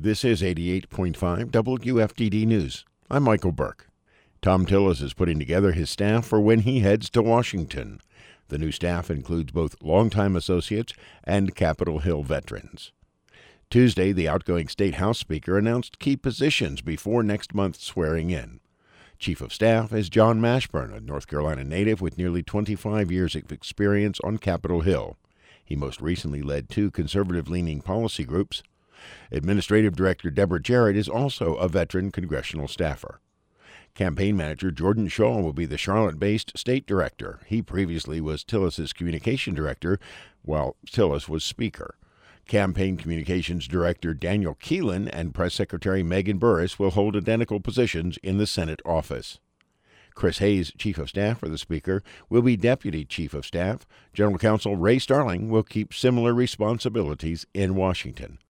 This is 88.5 WFDD News. I'm Michael Burke. Thom Tillis is putting together his staff for when he heads to Washington. The new staff includes both longtime associates and Capitol Hill veterans. Tuesday, the outgoing State House Speaker announced key positions before next month's swearing in. Chief of Staff is John Mashburn, a North Carolina native with nearly 25 years of experience on Capitol Hill. He most recently led two conservative-leaning policy groups. Administrative Director Deborah Jarrett is also a veteran congressional staffer. Campaign Manager Jordan Shaw will be the Charlotte-based state director. He previously was Tillis's communication director while Tillis was Speaker. Campaign Communications Director Daniel Keelan and Press Secretary Megan Burris will hold identical positions in the Senate office. Chris Hayes, Chief of Staff for the Speaker, will be Deputy Chief of Staff. General Counsel Ray Starling will keep similar responsibilities in Washington.